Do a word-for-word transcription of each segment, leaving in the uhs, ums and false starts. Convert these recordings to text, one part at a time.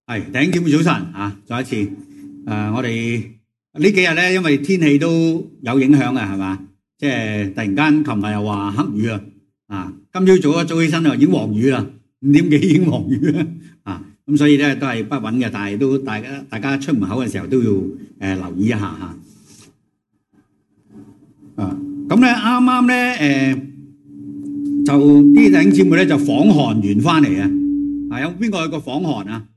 係，弟兄姊妹早晨啊！再一次，誒、呃，我哋呢幾日咧，因為天氣都有影響啊，係嘛？即係突然間，琴日又話黑雨啊，啊，今朝早一早起身就已經黃雨啦，五點幾已經黃雨啦，啊，咁所以咧都係不穩嘅，但係都大家大家出門口嘅時候都要誒、呃、留意一下嚇。啊，咁咧啱啱咧誒，就啲弟兄姊妹咧就訪韓完翻嚟啊，啊，有邊個去過訪韓啊？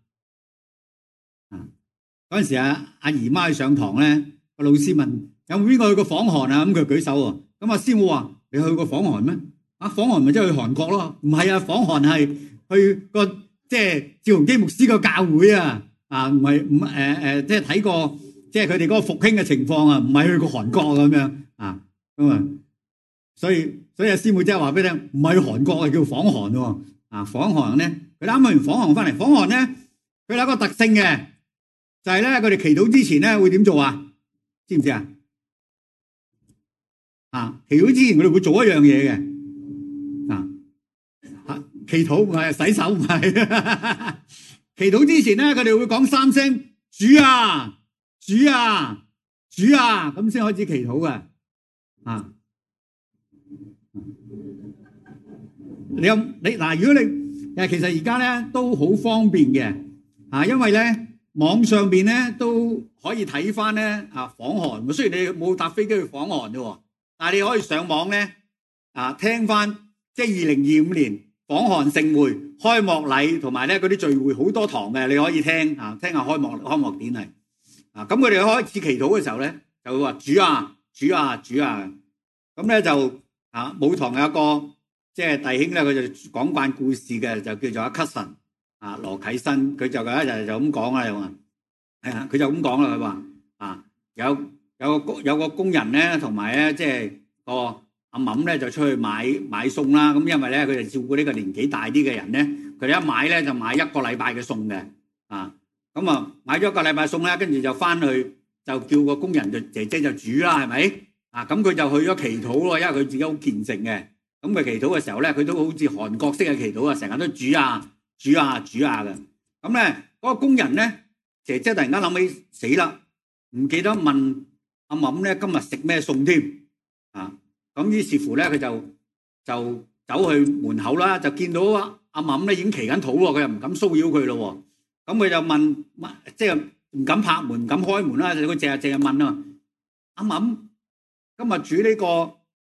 嗰陣時啊，阿姨媽去上堂咧，個老師問有冇邊個去過訪韓啊？咁佢舉手喎。咁阿師母話：你去過訪韓咩？啊，訪韓咪即係去韓國咯？唔係啊，訪韓係去個即係趙鏞基牧師個教會啊。啊，唔係唔誒誒，即係睇過即係佢哋嗰個復興嘅情況啊，唔係去過韓國咁樣啊。咁啊，所以所以阿師母即係話俾你聽，唔係去韓國係叫訪韓喎。啊，訪韓咧，佢啱去完訪韓翻嚟，訪韓咧，佢有一個特性嘅。就係咧，佢哋祈禱之前咧會點做啊？知唔知啊？啊，祈禱之前佢哋會做一樣嘢嘅，啊，啊，祈禱唔係洗手唔係，祈禱之前咧佢哋會講三聲主啊，主啊，主啊，咁先開始祈禱嘅，啊，你有你嗱，如果你誒，其實而家咧都好方便嘅，啊，因為咧。網上邊咧都可以睇翻咧啊訪韓，雖然你冇搭飛機去訪韓啫，但係你可以上網咧啊聽翻，即係二零二五年訪韓盛會開幕禮同埋咧嗰啲聚會好多堂嘅，你可以聽啊聽下開幕開幕典禮啊。咁佢哋開始祈禱嘅時候咧，就會話主啊主啊主啊，咁咧就啊舞堂有一個即係弟兄咧，佢就講慣故事嘅，就叫做阿 Cousin。啊，羅啟新佢就有一日就咁講啦，又話係啊，佢就咁講啦，佢話啊，有有個有個工人咧，同埋咧即係個阿嬸咧就出去買買餸啦。咁因為咧佢哋照顧呢個年紀大啲嘅人咧，佢哋一買咧就買一個禮拜嘅餸嘅啊。咁啊買咗一個禮拜餸咧，跟住就翻去就叫個工人就姐姐就煮啦，係咪啊？咁佢就去咗祈禱咯，因為佢自己好虔誠嘅。咁佢祈禱嘅時候咧，佢都好似韓國式嘅祈禱啊，成日都煮啊。煮啊煮啊嘅，咁咧嗰個工人咧，姐姐突然間諗起死啦，唔記得問阿嬸咧今日食咩餸添啊！咁於是乎咧，佢就就走去門口啦，就見到阿阿嬸咧已經祈緊禱喎，佢又唔敢騷擾佢咯喎，咁佢就問，即係唔敢拍門，唔敢開門啦，佢淨係淨係問啊，阿嬸今日煮呢個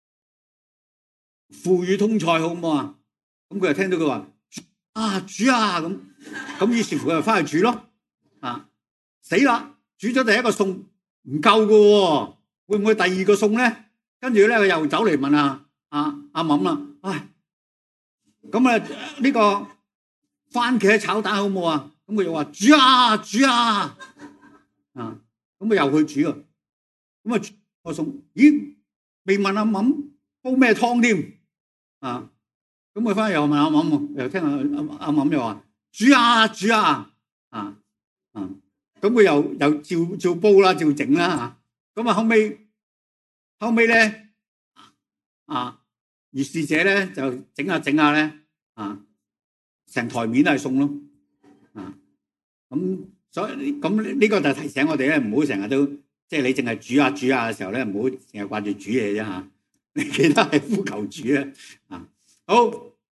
腐乳通菜好唔好啊？咁佢就聽到佢話。啊煮啊咁，咁於是乎佢就翻去煮咯，啊死啦！煮咗第一個餸唔夠噶喎，會唔會第二個餸咧？跟住咧佢又走嚟問啊阿阿嬸啦，唉，咁啊呢個番茄炒蛋好唔好啊？咁佢又話煮啊煮啊，啊咁佢又去煮啊，咁啊個餸，咦未問阿嬸煲咩湯添啊？咁佢翻去又問阿嬸，又聽阿阿阿嬸又話煮啊煮啊，啊啊！咁佢又又照照煲啦，照整啦嚇。咁啊後尾後尾咧啊，如是者咧就整下整下咧啊，成台面都係餸咯啊！咁所以咁呢個就提醒我哋咧，唔好成日都即係你淨係煮啊煮啊嘅時候咧，唔好成日掛住煮嘢啫嚇。你記得係呼求主啊啊！好，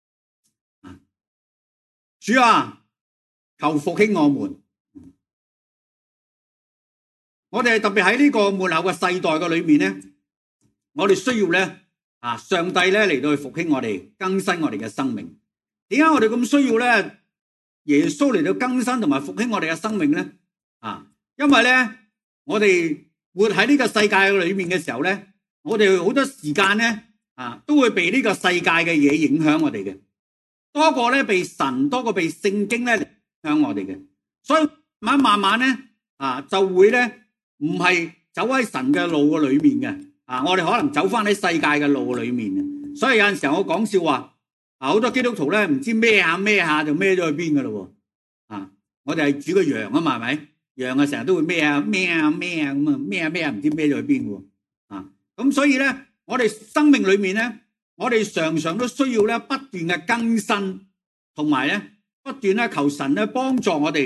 主啊，求復興我們。我哋特別喺呢個末後嘅世代嘅裏面咧，我哋需要咧啊，上帝咧嚟到去復興我哋，更新我哋嘅生命。點解我哋咁需要咧？耶穌嚟到更新同埋復興我哋嘅生命咧？啊，因為咧，我哋活喺呢個世界裏面嘅時候咧，我哋好多時間咧。啊，都會被呢個世界嘅嘢影響我哋嘅，多過咧被神，多過被聖經咧影響我哋嘅，所以慢慢慢慢咧，啊就會咧唔係走喺神嘅路嘅裏面嘅，啊我哋可能走翻喺世界嘅路裏面嘅，所以有陣時候我講笑話，啊好多基督徒咧唔知孭下孭下就孭咗去邊噶咯喎，啊我哋係主個羊啊嘛，係咪？羊啊成日都會孭下孭下孭下咁啊，孭下孭下唔知孭咗去邊喎，啊咁所以咧。我哋生命裏面咧，我哋常常都需要咧不斷嘅更新，同埋咧不斷咧求神咧幫助我哋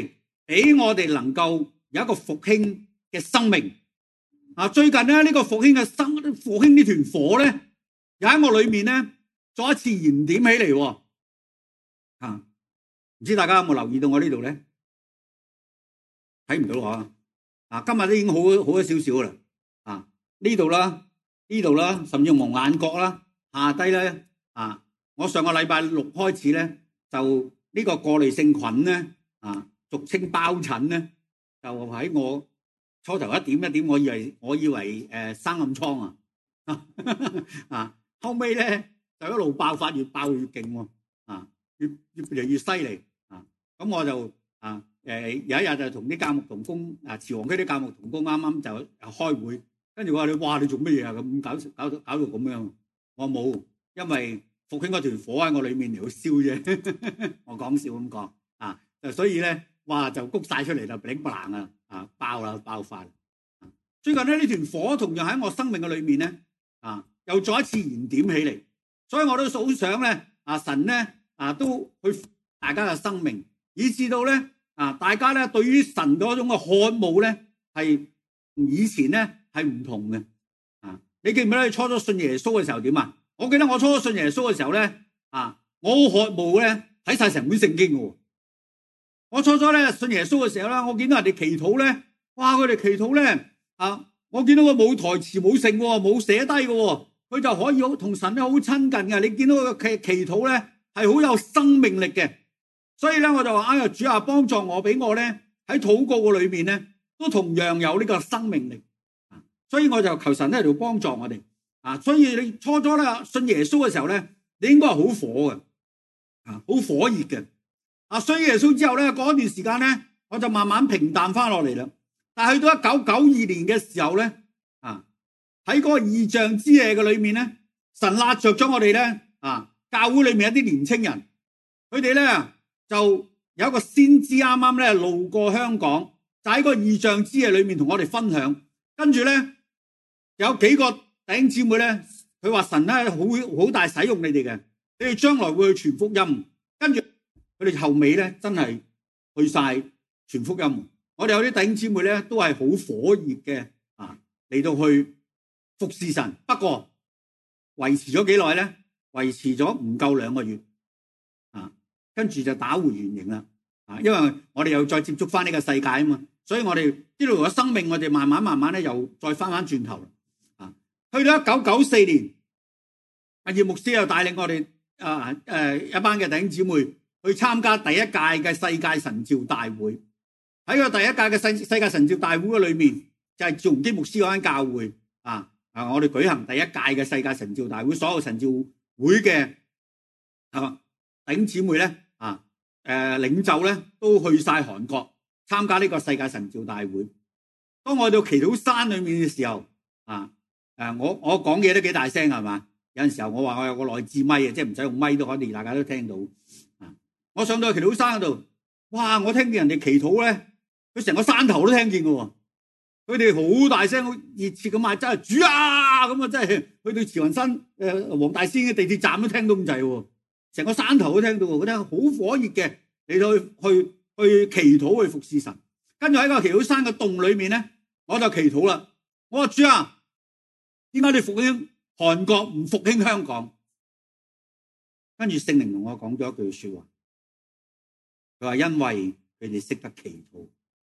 俾我哋能夠有一個復興嘅生命。啊，最近咧呢個復興嘅生復興呢團火咧，又喺我裏面咧再一次燃點起嚟。啊，唔知大家有冇留意到我呢度咧？睇唔到我啊！今日都已經好好咗少少啦。啊，呢度啦，呢度啦，甚至蒙眼角啦，下低咧啊！我上個禮拜六開始咧，就呢個過濾性菌咧啊，俗稱包疹咧，就喺我初頭一點一點，我以為我以為誒、呃、生暗瘡啊，啊後尾咧就一路爆發，越爆越勁喎，啊越越嚟越犀利啊！咁我就啊誒有一日就同啲教牧同工啊，慈皇區啲教牧同工啱啱就開會，跟住我話你哇你做乜嘢啊？咁搞搞到搞到咁樣，我冇，因為復興嗰團火喺我裏面嚟到燒啫，我講笑咁講啊，所以咧哇就谷晒出嚟就頂不冷啊！啊爆啦爆發！最近咧呢團火同樣喺我生命嘅裏面咧啊，又再一次燃點起嚟，所以我都好想咧啊神咧啊都去大家嘅生命，以至到咧啊大家咧對於神嗰種嘅渴慕咧係同以前咧係唔同嘅啊！你記唔記得你初初信耶穌嘅時候點啊？我記得我初初信耶穌嘅時候咧啊，我好渴慕咧睇晒成本聖經嘅。我初初咧信耶穌嘅時候咧，我見到人哋祈禱咧，哇！佢哋祈禱咧啊，我見到佢冇台詞冇剩喎，冇寫低嘅，佢就可以好同神咧好親近嘅。你見到佢嘅祈祈禱咧係好有生命力嘅，所以咧我就話：哎呀，主啊，幫助我，俾我咧喺禱告嘅裏面咧都同樣有呢個生命力。所以我就求神咧喺度幫助我哋啊。所以你初初咧信耶穌嘅時候咧，你應該係好火嘅啊，好火熱嘅。啊，信耶穌之後咧，嗰段時間咧，我就慢慢平淡翻落嚟啦。但係去到一九九二年嘅時候咧，啊，喺嗰個異象之夜嘅裏面咧，神拉着咗我哋咧，啊，教會裏面一啲年青人，佢哋咧就有一個先知啱啱咧路過香港，就喺個異象之夜裏面同我哋分享。跟住咧有幾個弟兄姊妹咧，佢話神咧好好大使用你哋嘅，你哋將來會去傳福音。跟住佢哋後尾咧，真係去晒傳福音。我哋有啲弟兄姊妹咧，都係好火熱嘅啊，嚟到去服侍神。不過維持咗幾耐咧？維持咗唔夠兩個月啊，跟住就打回原形啦。啊，因為我哋又再接觸翻呢個世界啊嘛，所以我哋呢度嘅生命，我哋慢慢慢慢咧，又再翻翻轉頭啊。去到一九九四年，阿葉牧師又帶領我哋啊誒一班嘅弟兄姊妹去參加第一屆嘅世界神召大會。喺個第一屆嘅世世界神召大會嘅裏面，就係趙鏞基牧師嗰間教會啊啊！我哋舉行第一屆嘅世界神召大會，所有神召會嘅啊弟兄姊妹咧啊誒領袖咧都去晒韓國參加呢個世界神召大會。當我到祈禱山裏面嘅時候啊誒，我我講嘢都幾大聲係嘛？有陣時候我話我有個內置咪啊，即係唔使用咪都可以，大家都聽到啊！我上到祈禱山嗰度，哇！我聽見人哋祈禱咧，佢成個山頭都聽見嘅，佢哋好大聲、好熱切咁嗌，真係主啊！咁啊，真係去到慈雲山誒黃大仙嘅地鐵站都聽到咁滯，成個山頭都聽到，我覺得好火熱嘅嚟到去去去祈禱去服侍神。跟住喺個祈禱山嘅洞裏面咧，我就祈禱啦。我話主啊，點解你復興韓國唔復興香港？跟住聖靈同我講咗一句說話，佢話因為佢哋識得祈禱。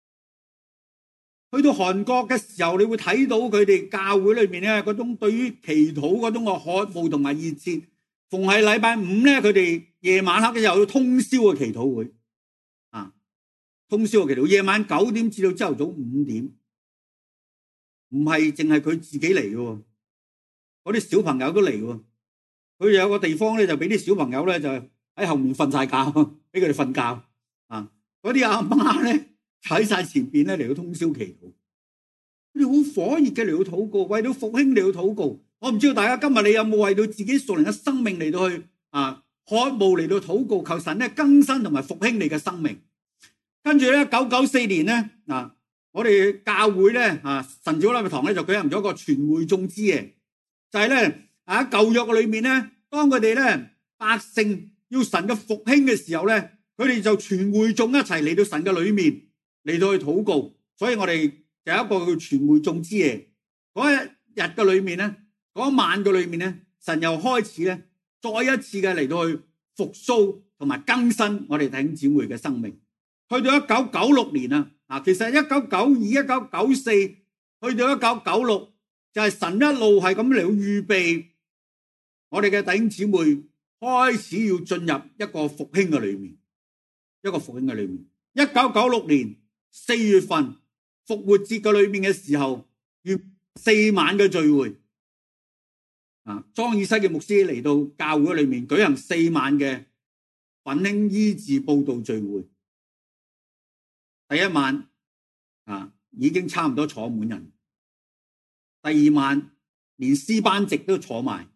去到韓國嘅時候，你會睇到佢哋教會裏面咧嗰種對於祈禱嗰種嘅渴慕同埋熱切。逢係禮拜五咧，佢哋夜晚黑嘅又要通宵嘅祈禱會啊，通宵嘅祈禱，夜晚九點至到朝頭早五點，唔係淨係佢自己嚟嘅，嗰啲小朋友都嚟嘅。佢有個地方咧，就俾啲小朋友咧就喺後面瞓晒覺，俾佢哋瞓覺啊。嗰啲阿媽咧喺晒前邊咧嚟到通宵祈禱，佢哋好火熱嘅嚟到禱告，為到復興嚟到禱告。我唔知道大家今日你有冇為到自己屬靈嘅生命嚟到去啊渴慕嚟到禱告，求神咧更新同埋復興你嘅生命。跟住咧，九九四年咧啊，我哋教會咧啊神召禮拜堂咧就舉行咗一個全會眾之夜，就係咧喺舊約嘅裏面咧，當佢哋咧百姓要神嘅復興嘅時候咧，佢哋就全會眾一齊嚟到神嘅裏面嚟到去禱告，所以我哋就有一個叫全會眾之夜。嗰一日嘅裏面咧，嗰一晚嘅裏面咧，神又開始咧，再一次嘅嚟到去復甦同埋更新我哋弟兄姊妹嘅生命。去到一九九六年啊，啊，其實一九九二、一九九四去到一九九六，就係神一路係咁嚟到預備我哋嘅弟兄姊妹開始要進入一個復興嘅裏面，一個復興嘅裏面。一九九六年四月份復活節嘅裏面嘅時候，要四晚嘅聚會，啊，莊以西嘅牧師嚟到教會裏面舉行四晚嘅奮興醫治佈道聚會。第一晚啊，已經差唔多坐滿人，第二晚連詩班席都坐埋，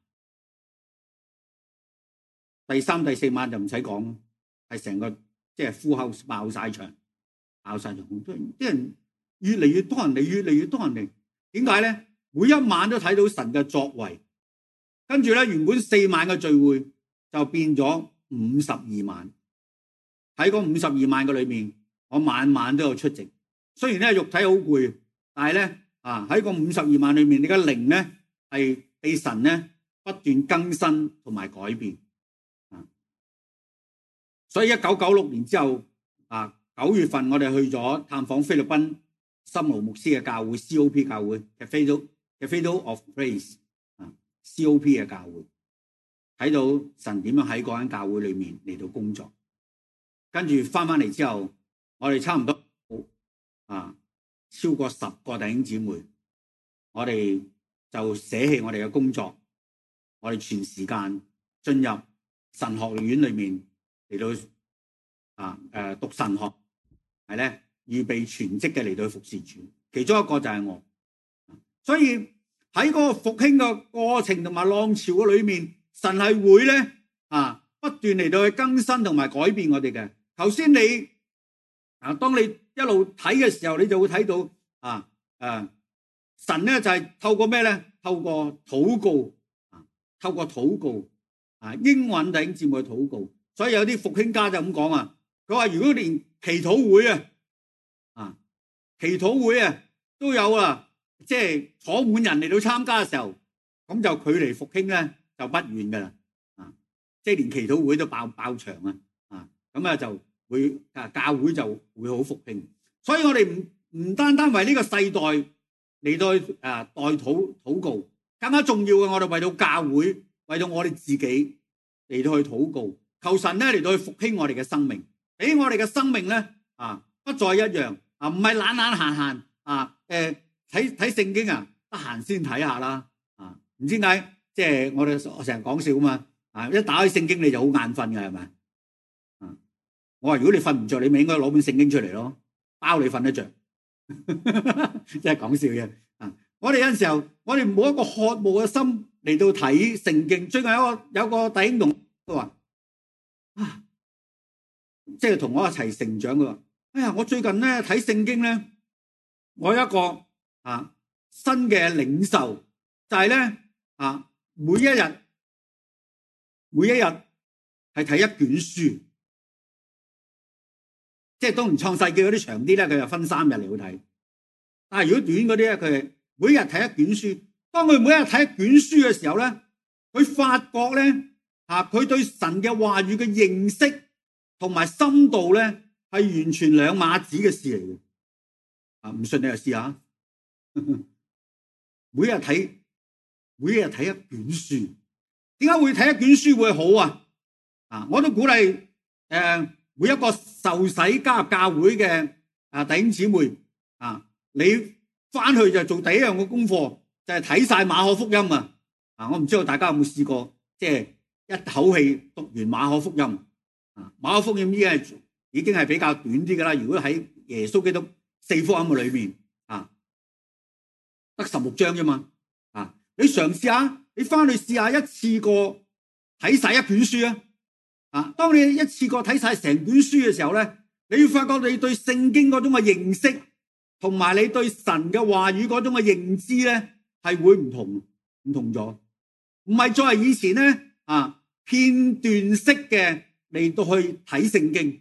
第三、第四晚就唔使講，係成個即係呼口爆晒場，爆晒場，啲人越嚟越多人嚟，越嚟越多人嚟。點解咧？每一晚都睇到神嘅作為，跟住咧，原本四晚嘅聚會就變咗五十二晚。喺嗰五十二晚嘅裏面，我晚晚都有出席。雖然咧肉體好攰，但係咧啊喺個五十二晚裏面，你嘅靈咧係被神咧不斷更新同埋改變。啊，所以一九九六年之後啊，九月份我哋去咗探訪菲律賓森勞牧師嘅教會 C O P 教會嘅 Cathedral Cathedral of Praise 啊 C O P 嘅教會，睇到神點樣喺嗰間教會裏面嚟到工作。跟住翻翻嚟之後，我哋差唔多啊超過十個弟兄姊妹，我哋就捨棄我哋嘅工作，我哋全時間進入神學院裏面嚟到啊誒讀神學，係咧。預備全職嘅嚟到服侍主，其中一個就係我，所以喺嗰個復興嘅過程同埋浪潮嘅裏面，神係會咧啊不斷嚟到去更新同埋改變我哋嘅。頭先你啊，當你一路睇嘅時候，你就會睇到啊誒，神咧就係透過咩咧？透過禱告啊，透過禱告啊，應允弟兄姊妹禱告。所以有啲復興家就咁講啊，佢話如果連祈禱會啊。啊！祈禱會啊，都有啊，即係坐滿人嚟到參加嘅時候，咁就距離復興咧就不遠噶啦。啊，即係連祈禱會都爆爆場啊！啊，咁啊就會啊教會就會好復興。所以我哋唔唔單單為呢個世代嚟到誒代禱禱告，更加重要嘅，我哋為到教會，為到我哋自己嚟到去禱告，求神咧嚟到去復興我哋嘅生命，俾我哋嘅生命咧啊不再一樣。啊，唔係懶懶閒閒啊！誒，睇睇聖經啊，得閒先睇下啦。啊，唔知點解，即係我哋我成日講笑啊嘛。啊，一打開聖經你就好眼瞓嘅係咪？啊，我話如果你瞓唔着，你咪應該攞本聖經出嚟咯，包你瞓得着。即係講笑嘅。啊，我哋有陣時候，我哋冇一個渴慕嘅心嚟到睇聖經。最近有個有個弟兄同佢話啊，即係同我一齊成長嘅。哎呀！我最近咧睇聖經咧，我有一個啊新嘅領受，就係咧啊每一日每一日係睇一卷書，即係當然創世記嗰啲長啲咧，佢就分三日嚟到睇。但係如果短嗰啲咧，佢係每日睇一卷書。當佢每日睇一卷書嘅時候咧，佢發覺咧啊，佢對神嘅話語嘅認識同埋深度咧。係完全兩碼子嘅事嚟嘅，啊唔信你就試下，每日睇，每日睇一卷書，點解會睇一卷書會好啊？啊，我都鼓勵誒、呃、每一個受洗加入教會嘅啊弟兄姊妹啊，你翻去就做第一樣嘅功課，就係睇晒馬可福音啊！啊，我唔知道大家有冇試過，即係一口氣讀完馬可福音啊，馬可福音呢係。已經係比較短啲噶啦。如果喺耶穌基督四福音嘅裏面啊，得十六章啫嘛。啊，你嘗試下，你翻去試下一次過睇晒一卷書啊。啊，當你一次過睇晒成卷書嘅時候咧，你要發覺你對聖經嗰種嘅認識，同埋你對神嘅話語嗰種嘅認知咧，係會唔同唔同咗。唔係再係以前咧啊片段式嘅嚟到去睇聖經。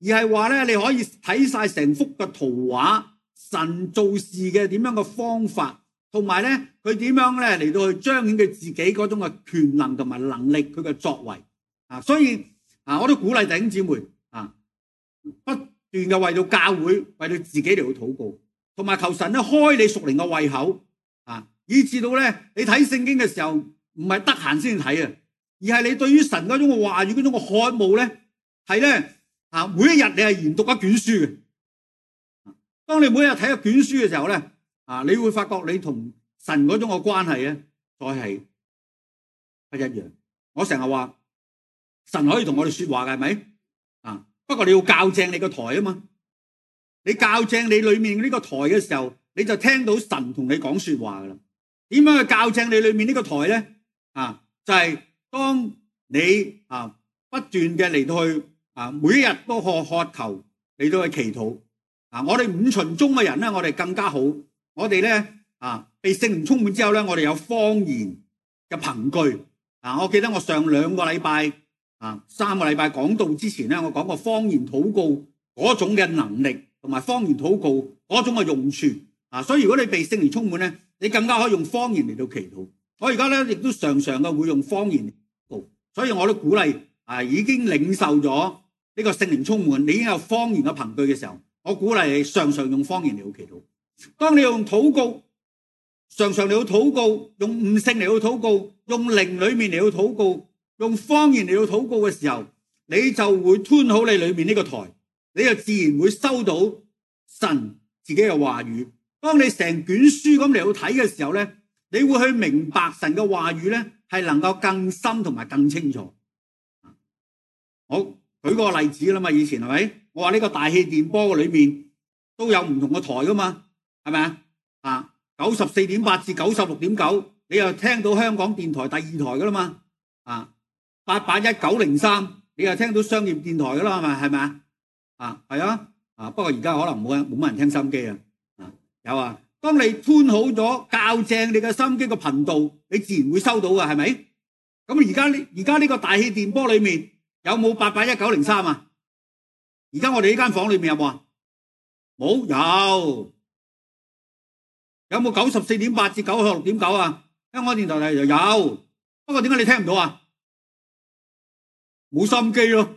而係話咧，你可以睇晒成幅嘅圖畫，神做事嘅點樣嘅方法，同埋咧佢點樣咧嚟到去彰顯佢自己嗰種嘅權能同埋能力，佢嘅作為啊，所以啊，我都鼓勵弟兄姊妹啊，不斷嘅為到教會，為到自己嚟到禱告，同埋求神咧開你屬靈嘅胃口啊，以至到咧你睇聖經嘅時候唔係得閒先睇啊，而係你對於神嗰種嘅話語嗰種嘅渴慕咧，係咧啊，每一日你係研讀一卷書嘅。當你每一日睇一卷書嘅時候咧，啊，你會發覺你同神嗰種嘅關係咧，再係不一樣。我成日話神可以同我哋說話嘅，係咪？啊，不過你要校正你個台啊嘛。你校正你裏面呢個台嘅時候，你就聽到神同你講說話噶啦。點樣去校正你裏面呢個台咧？啊，就係、是、當你啊不斷嘅嚟到去啊，每一日都渴渴求嚟到去祈禱。啊，我哋五旬宗嘅人咧，我哋更加好。我哋咧啊，被聖靈充滿之後咧，我哋有方言嘅憑據。啊，我記得我上兩個禮拜啊，三個禮拜講道之前咧，我講過方言禱告嗰種嘅能力，同埋方言禱告嗰種嘅用處。啊，所以如果你被聖靈充滿咧，你更加可以用方言嚟到祈禱。我而家咧亦都常常嘅會用方言嚟禱告，所以我都鼓勵啊，已經領受咗呢個聖靈充滿，你已經有方言嘅憑據嘅時候，我鼓勵你常常用方言嚟到祈禱。當你用禱告，常常嚟到禱告，用悟性嚟到禱告，用靈裏面嚟到禱告，用方言嚟到禱告嘅時候，你就會吞好你裏面呢個台，你就自然會收到神自己嘅話語。當你成卷書咁嚟到睇嘅時候咧，你會去明白神嘅話語咧，係能夠更深同埋更清楚。我舉個例子啦嘛，以前係咪？我話呢個大氣電波嘅裏面都有唔同嘅台噶嘛，係咪啊？啊，九十四點八至九十六點九，你又聽到香港電台第二台噶啦嘛？啊，八八一九零三，你又聽到商業電台噶啦，係咪？係咪啊？啊，係啊，啊，不過而家可能冇冇乜人聽心機啊。啊，有啊。當你吞好咗校正你嘅心機嘅頻道，你自然會收到嘅，係咪？咁而家呢？而家呢個大氣電波裏面有冇八八一九零三啊？而家我哋呢間房裏面有冇啊？冇，有。有冇九十四點八至九十六點九啊？香港電台就有，不過點解你聽唔到啊？冇心機咯，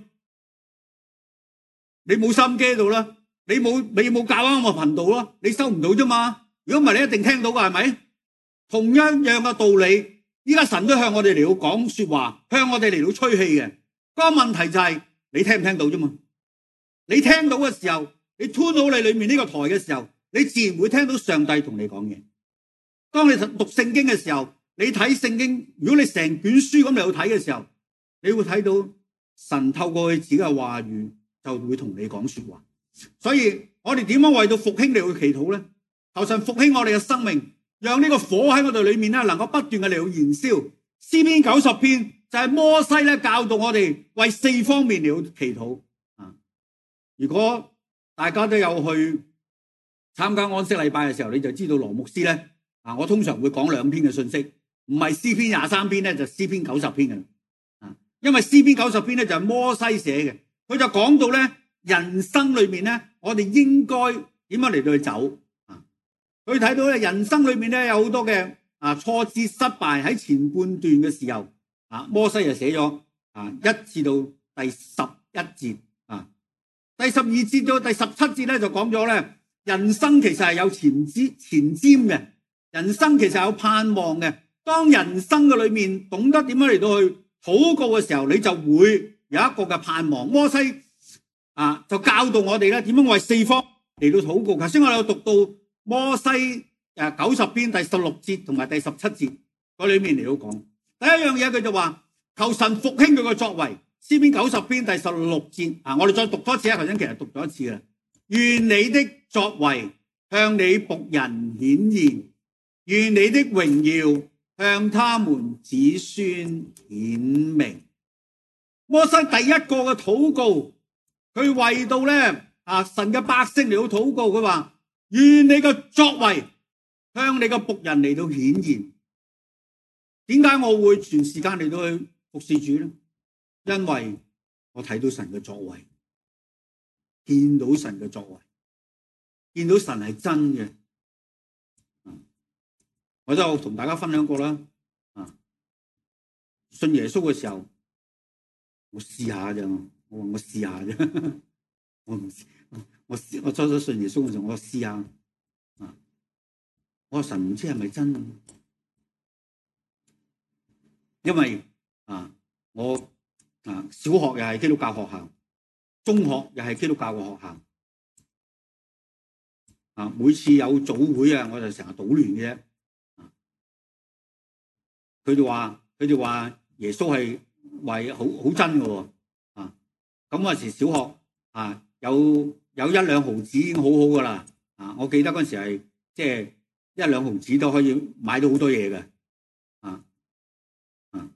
你冇心機喺度啦，你冇你冇校啱個頻道咯，你收唔到啫嘛。如果唔係，你一定聽到噶，係咪？同一樣嘅道理，依家神都向我哋嚟到講說話，向我哋嚟到吹氣嘅。嗰個問題就係你聽唔聽到啫嘛？你聽到嘅時候，你吞到你裏面呢個台嘅時候，你自然會聽到上帝同你講嘢。當你讀聖經嘅時候，你睇聖經，如果你成卷書咁嚟到睇嘅時候，你會睇到神透過佢自己嘅話語，就會同你講說話。所以我哋點樣為到復興嚟去祈禱咧？求神復興我哋嘅生命，讓呢個火喺我哋裏面咧，能夠不斷嘅嚟到燃燒。詩篇九十篇就係摩西咧教導我哋為四方面嚟到祈禱。啊，如果大家都有去參加安息禮拜嘅時候，你就知道羅牧師咧啊，我通常會講兩篇嘅信息，唔係詩篇廿三篇咧，就詩篇九十篇嘅。啊，因為詩篇九十篇咧就係摩西寫嘅，佢就講到咧人生裏面咧，我哋應該點樣嚟到去走。佢睇到咧，人生裏面咧有好多嘅啊挫折失敗，喺前半段嘅時候，啊摩西就寫咗啊一至到第十一節啊，第十二節到第十七節咧就講咗咧，人生其實係有前瞻前瞻嘅，人生其實有盼望嘅。當人生嘅裏面懂得點樣嚟到去禱告嘅時候，你就會有一個嘅盼望。摩西啊就教導我哋咧點樣為四方嚟到禱告。頭先我哋有讀到摩西誒九十篇第十六節同埋第十七節嗰裏面嚟到講，第一樣嘢佢就話求神復興佢嘅作為。詩篇九十篇第十六節啊，我哋再讀多次啊，頭先其實讀咗一次啦。願你的作為向你僕人顯現，願你的榮耀向他們子孫顯明。摩西第一個嘅禱告，佢為到咧啊神嘅百姓嚟到禱告，佢話願你嘅作為向你嘅僕人嚟到顯現。點解我會全時間嚟到去服侍主咧？因為我睇到神嘅作為。 見到神嘅作為，見到神係真嘅。我都同大家分享過啦。啊，信耶穌嘅時候，我試下啫，我話我試下啫，我唔我試我初初信耶穌嘅時候，我試下。啊，我話神唔知係咪真，因為啊，我啊小學又係基督教學校，中學又係基督教嘅學校。啊，每次有組會啊，我就成日搗亂嘅啫。佢哋話佢哋話耶穌係為好好真嘅喎。啊，咁嗰時小學啊有有一兩毫子已經好好噶啦。啊，我記得嗰時係即係一兩毫子都可以買到好多嘢嘅。啊啊，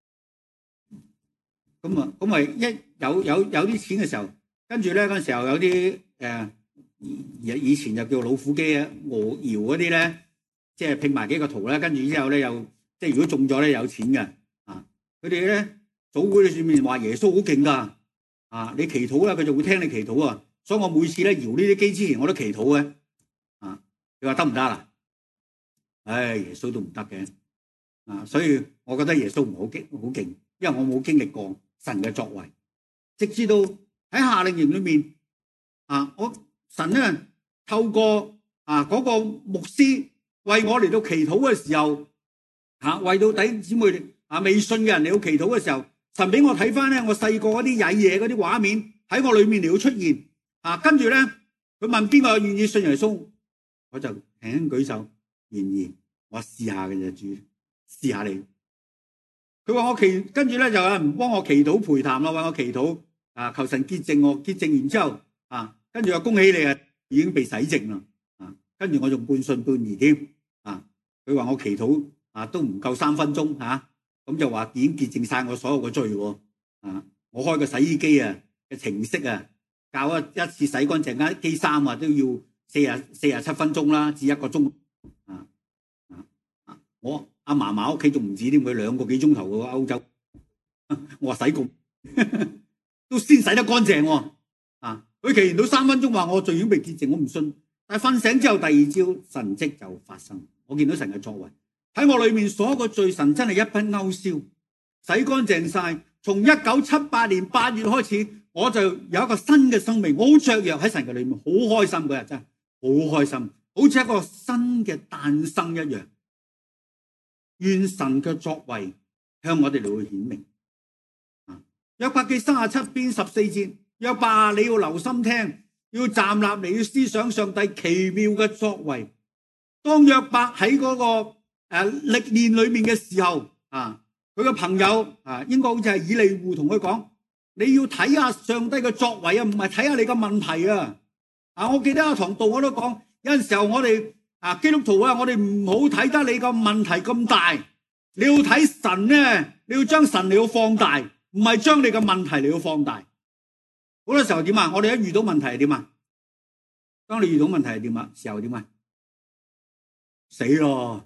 咁啊咁咪一有有有啲錢嘅時候，跟住咧嗰陣時候有啲誒以以前就叫老虎機啊、鵝搖嗰啲咧，即係拼埋幾個圖咧，跟住之後咧又。即係如果中咗咧有錢嘅，啊，佢哋咧組會裏面話耶穌好勁噶，啊，你祈禱啦，佢就會聽你祈禱啊。所以我每次咧搖呢啲機之前，我都祈禱嘅，啊，你話得唔得啦？唉，耶穌都唔得嘅，啊，所以我覺得耶穌唔好勁，好勁，因為我冇經歷過神嘅作為，直至到喺夏令營裏面，啊，我神咧透過啊嗰個牧師為我嚟到祈禱嘅時候。吓，為到弟兄姊妹啊未信嘅人嚟到祈禱嘅時候，神俾我睇翻咧，我細個嗰啲曳嘢嗰啲畫面喺我裏面嚟到出現。啊，跟住咧，佢問邊個願意信耶穌，我就輕輕舉手，願意，我試下嘅啫，主，試下你。佢話我祈，跟住咧就有人幫我祈禱陪談啦，為我祈禱啊，求神潔淨我，潔淨完之後啊，跟住又恭喜你啊，已經被洗淨啦。啊，跟住我仲半信半疑添。啊，佢話我祈禱。啊，都唔夠三分鐘吓，咁、啊、就話已經潔淨晒我所有嘅罪喎。啊，我開個洗衣機啊嘅程式啊，教一一次洗乾淨間機衫啊，都要四啊四啊七分鐘啦，至一個鐘。啊啊啊！我阿嫲嫲屋企仲唔止添，佢兩個幾鐘頭嘅歐洲。我話洗過都先洗得乾淨喎。啊，佢祈完到三分鐘話我罪已經被潔淨，我唔信。但係瞓醒之後第二朝神蹟就發生，我見到神嘅作為。喺我裏面所有嘅罪，神真係一筆勾銷，洗乾淨晒。從一九七八年八月開始，我就有一個新嘅生命，我好雀躍喺神嘅裏面，好開心嗰日真係好開心，好似一個新嘅誕生一樣。願神嘅作為向我哋嚟會顯明。啊，約伯記三十七篇十四節，約伯啊，你要留心聽，要站立嚟要思想上帝奇妙嘅作為。當約伯喺嗰個誒，歷練裏面嘅時候，啊，佢個朋友啊，應該好似係以利戶同佢講，你要睇下上帝嘅作為啊，唔係睇下你個問題啊。啊，我記得阿堂道我都講，有陣時候我哋啊基督徒啊，我哋唔好睇得你個問題咁大，你要睇神咧，你要將神嚟到放大，唔係將你個問題嚟到放大。好多時候點啊？我哋一遇到問題係點啊？當你遇到問題係點啊？時候點啊？死咯！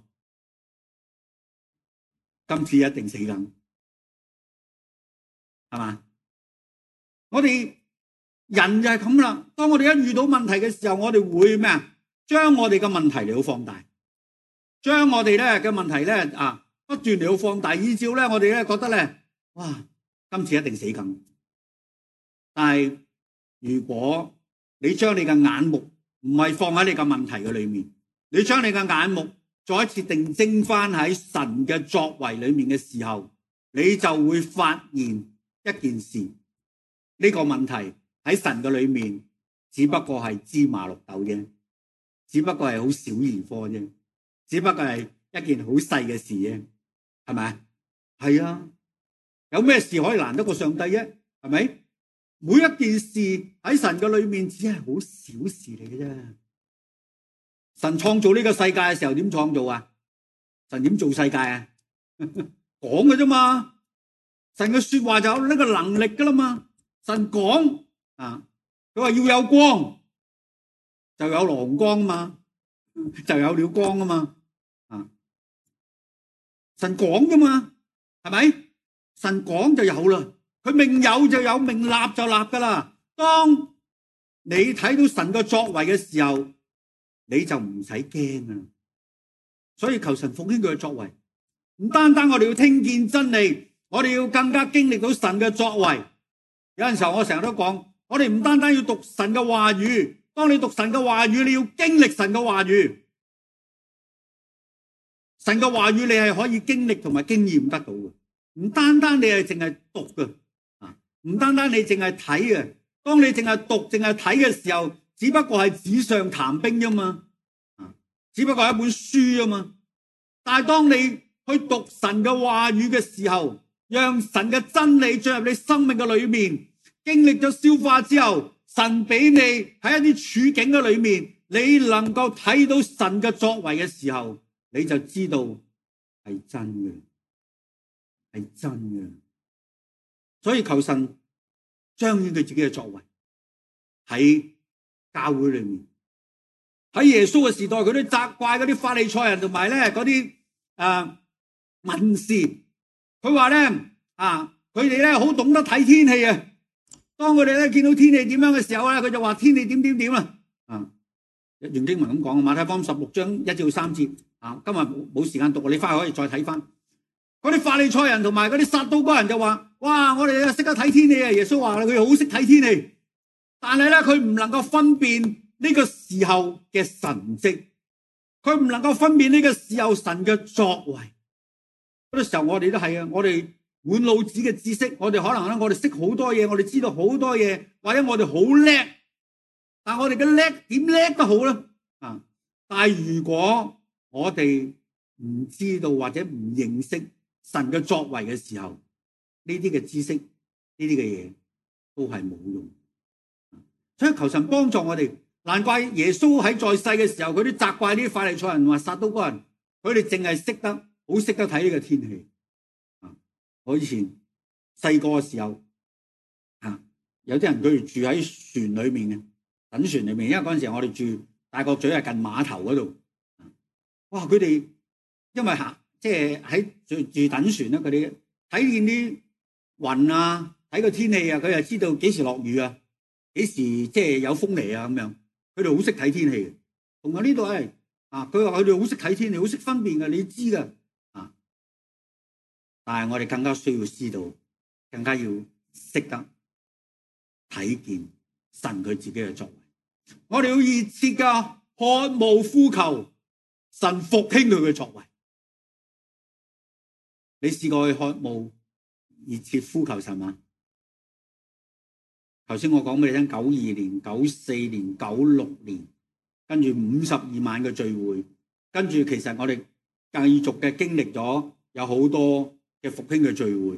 今次一定死梗，係嘛？我哋人就係咁啦。當我哋一遇到問題嘅時候，我哋會咩啊？將我哋嘅問題嚟到放大，將我哋咧嘅問題咧啊不斷嚟到放大，依照咧我哋咧覺得咧，哇，今次一定死梗。但係如果你將你嘅眼目唔係放喺你嘅問題嘅裏面，你將你嘅眼目再一次定睛翻喺神嘅作為裏面嘅時候，你就會發現一件事，呢個問題喺神嘅裏面只不過係芝麻綠豆啫，只不過係好小兒科啫，只不過係一件好細嘅事啫，係咪？係啊，有咩事可以難得過上帝啫？係咪？每一件事喺神嘅裏面只係好小事嚟嘅啫。神創造呢個世界嘅時候點創造啊？神點做世界啊？講嘅啫嘛。神嘅說話就有呢個能力噶啦嘛。神講啊，佢話要有光，就有狼光嘛，就有了光啊嘛。啊，神講噶嘛，係咪？神講就有啦，佢命有就有，命立就立噶啦。當你睇到神嘅作為嘅時候，你就唔使驚啊！所以求神復興佢嘅作為，唔單單我哋要聽見真理，我哋要更加經歷到神嘅作為。有陣時候我成日都講，我哋唔單單要讀神嘅話語，當你讀神嘅話語，你要經歷神嘅話語。神嘅話語你係可以經歷同埋經驗得到嘅，唔單單你係淨係讀嘅，啊，唔單單你淨係睇嘅。當你淨係讀淨係睇嘅時候，只不過係紙上談兵啫嘛，啊，只不過係一本書啊嘛。但係當你去讀神嘅話語嘅時候，讓神嘅真理進入你生命嘅裏面，經歷咗消化之後，神俾你喺一啲處境嘅裏面，你能夠睇到神嘅作為嘅時候，你就知道係真嘅，係真嘅。所以求神彰顯佢自己嘅作為喺教會裏面。喺耶穌嘅時代，佢都責怪嗰啲法利賽人同埋咧嗰啲誒文士。佢話咧啊，佢哋咧好懂得睇天氣啊。當佢哋咧見到天氣點樣嘅時候咧，佢就話天氣點點點啦。啊，用經文咁講，馬太福音十六章一至三節。啊，今日冇時間讀，你翻去可以再睇翻。嗰啲法利賽人同埋嗰啲撒都該人就話：哇，我哋識得睇天氣啊！耶穌話佢好識睇天氣，但係咧佢唔能夠分辨呢個時候嘅神蹟，佢唔能夠分辨呢個時候神嘅作為。嗰啲時候我哋都係啊，我哋滿腦子嘅知識，我哋可能咧我哋識好多嘢，我哋知道好多嘢，或者我哋好叻，但係我哋嘅叻點叻都好啦。啊，但係如果我哋唔知道或者唔認識神嘅作為嘅時候，呢啲嘅知識，呢啲嘅嘢都係冇用。所以求神幫助我哋。難怪耶穌喺在，在世嘅時候，佢都責怪呢啲法利賽人話撒都該人，佢哋淨係識得好識得睇呢個天氣。我以前細個嘅時候，有啲人佢住喺船裏面嘅，等船裏面，因為嗰陣時我哋住大角咀係近碼頭嗰度。哇！佢哋因為行即係喺住住等船啦，佢哋睇見啲雲啊，睇個天氣啊，佢又知道幾時落雨啊，幾時即係有風嚟啊咁樣。佢哋好識睇天氣嘅。同埋呢度係啊，佢話佢哋好識睇天氣，好識分辨嘅，你知㗎啊。但係我哋更加需要知道，更加要識得睇見神佢自己嘅作為。我哋要熱切嘅渴慕呼求神復興佢嘅作為。你試過去渴慕熱切呼求神嗎？頭先我講俾你聽，九二年、九四年、九六年，跟住五十二晚嘅聚會，跟住其實我哋繼續嘅經歷咗有好多嘅復興嘅聚會。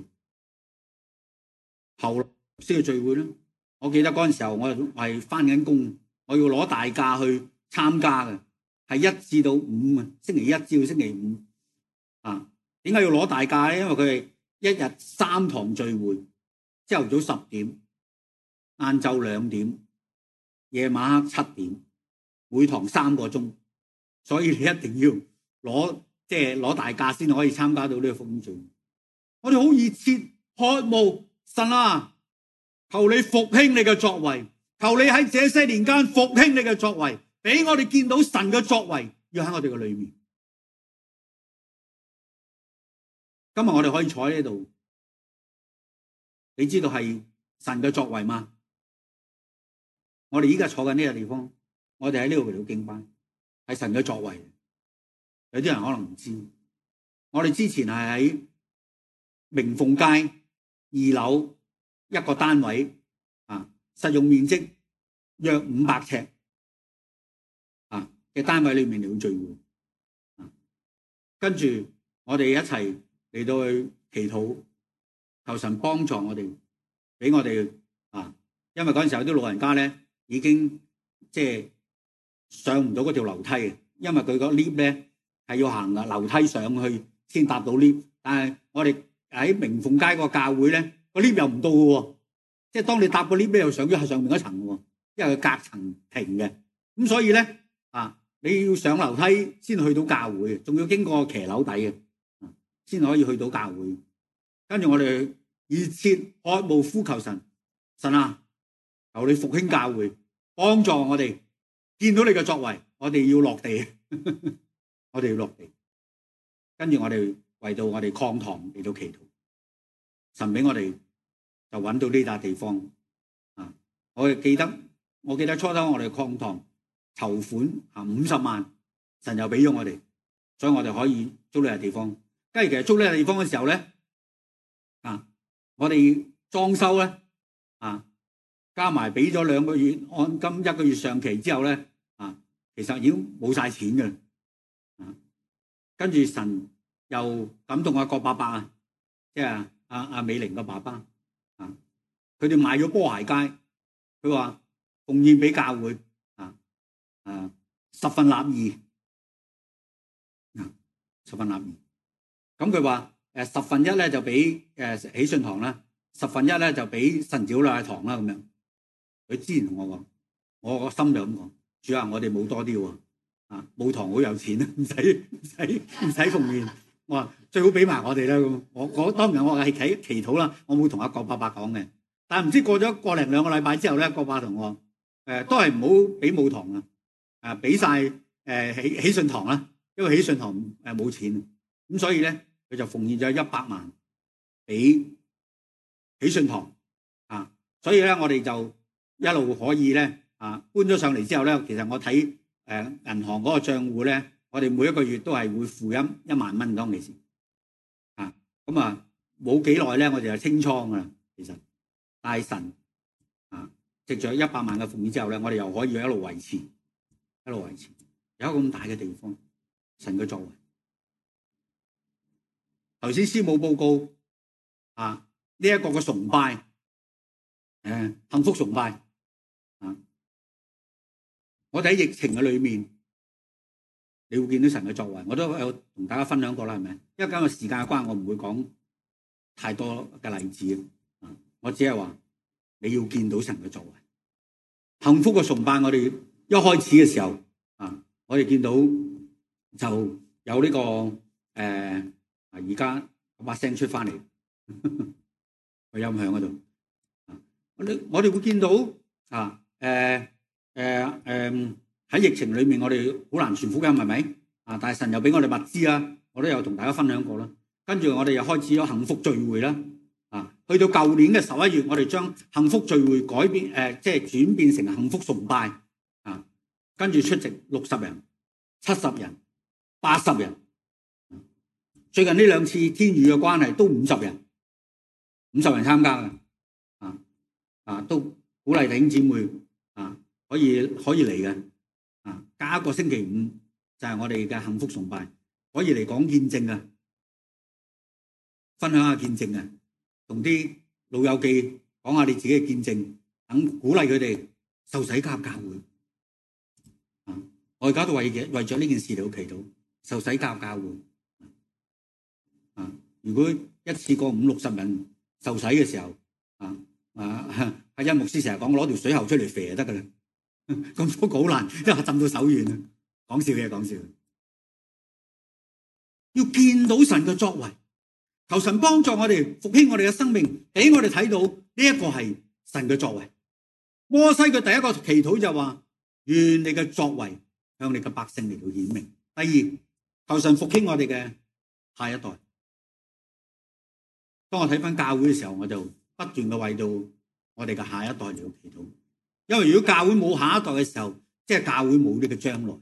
後來先嘅聚會咧，我記得嗰陣時候我係翻緊工，我要攞大假去參加嘅，係一至到五啊，星期一至到星期五啊。點解要攞大假咧？因為佢係一日三堂聚會，朝頭早十點，晏晝兩點，夜晚黑七點，每堂三個鐘，所以你一定要攞即係攞大假先可以參加到呢個復興聚會。我哋好熱切渴慕神啊，求你復興你嘅作為，求你喺這些年間復興你嘅作為，俾我哋見到神嘅作為，要喺我哋嘅裏面。今日我哋可以坐喺呢度，你知道係神嘅作為嗎？我哋依家坐緊呢個地方，我哋喺呢度嚟到敬拜，係神嘅作為。有啲人可能唔知，我哋之前係喺明鳳街二樓一個單位啊，實用面積約五百尺啊嘅單位裏面嚟到聚會啊，跟住我哋一齊嚟到去祈禱，求神幫助我哋，俾我哋啊，因為嗰陣時候有啲老人家咧已經即係上唔到嗰條樓梯嘅，因為佢個 lift 咧係要行啊樓梯上去先搭到 lift，但係我哋喺明鳳街個教會咧個 lift 又唔到嘅喎，即係當你搭個 lift 咧又上咗喺上面一層嘅喎，因為佢隔層停嘅，咁所以咧啊你要上樓梯先去到教會，仲要經過騎樓底嘅。先可以去到教會，跟住我哋熱切渴慕呼求神，神啊，求你復興教會， 幫助我哋見到你嘅作為，我哋要落地，我哋要落地，跟住我哋為到我哋擴堂嚟到祈禱，神俾我哋就揾到呢笪地方啊！我記得我記得初初我哋擴堂籌款啊五十萬，神又俾咗我哋，所以我哋可以租呢笪地方。跟住其實租呢笪地方嘅時候咧，啊，我哋裝修咧啊，加埋俾咗兩個月按金，一個月上期之後咧啊，其實已經冇晒錢嘅。啊，跟住神又感動阿郭伯伯啊，即係阿阿美玲個爸爸啊，佢哋賣咗波鞋街，佢話奉獻俾教會啊啊，十分立意啊，十分立意。咁佢話誒十分一咧就俾誒喜信堂啦，十分一咧就俾神召禮堂啦咁樣。佢之前同我講，我個心就咁講，主啊，我哋冇多啲喎，啊母堂好有錢啊，唔使唔使唔使奉獻。我話最好俾埋我哋啦咁。我我當然我係祈祈禱啦，我冇同阿郭伯伯講嘅。但係唔知過咗個零兩個禮拜之後咧，郭伯同我誒、呃、都係唔好俾母堂啊，誒俾晒誒喜喜信堂啦，因為喜信堂誒冇錢，咁所以咧佢就奉獻咗一百萬俾喜信堂啊。所以咧我哋就一路可以咧啊搬咗上嚟之後咧，其實我睇誒、呃、銀行嗰個賬戶咧，我哋每一個月都係會付一一萬蚊當其時啊。咁啊冇幾耐咧，我哋就清倉噶啦，其實。大神啊，藉着一百萬嘅奉獻之後咧，我哋又可以一路維持，一路維持，有一個咁大嘅地方，神嘅作為。頭先師母報告啊，呢、這、一個嘅崇拜，誒、啊，幸福崇拜啊，我哋喺疫情嘅裏面，你會見到神嘅作為。我都有同大家分享過啦，係咪？因為今日時間嘅關係，我唔會講太多嘅例子。我只係話你要見到神嘅作為，幸福嘅崇拜。我哋一開始嘅時候啊，我哋見到就有呢、這個誒，而家把聲出翻嚟，個音響嗰度啊，我哋我哋會見到啊，誒誒誒喺疫情裏面，我哋好難傳福音，係咪啊？但係神又俾我哋物資啊，我都有同大家分享過啦。跟住我哋又開始咗幸福聚會啦。啊，去到舊年嘅十一月，我哋將幸福聚會改變，誒、呃，即係轉變成幸福崇拜，啊，跟住出席六十人、七十人、八十人。最近呢兩次天雨嘅關係，都五十人，五十人參加嘅，啊啊，都鼓勵弟兄姊妹啊，可以可以嚟嘅，啊，加一個星期五就係我哋嘅幸福崇拜，可以嚟講見證嘅，分享下見證嘅。同啲老友記講下你自己嘅見證，等鼓勵佢哋受洗加入教會。啊，我而家都為嘅為咗呢件事嚟到祈禱，受洗加入教會。啊，如果一次過五六十人受洗嘅時候，啊啊，阿欣牧師成日講攞條水喉出嚟肥就得噶啦，咁都好難，因為浸到手軟啊。講笑嘅，講笑。要見到神嘅作為。求神幫助我哋復興我哋嘅生命，俾我哋睇到呢一個係神嘅作為。摩西佢第一個祈禱就話：願你嘅作為向你嘅百姓嚟到顯明。第二，求神復興我哋嘅下一代。當我睇翻教會嘅時候，我就不斷嘅為到我哋嘅下一代嚟到祈禱。因為如果教會冇下一代嘅時候，即係教會冇呢個將來。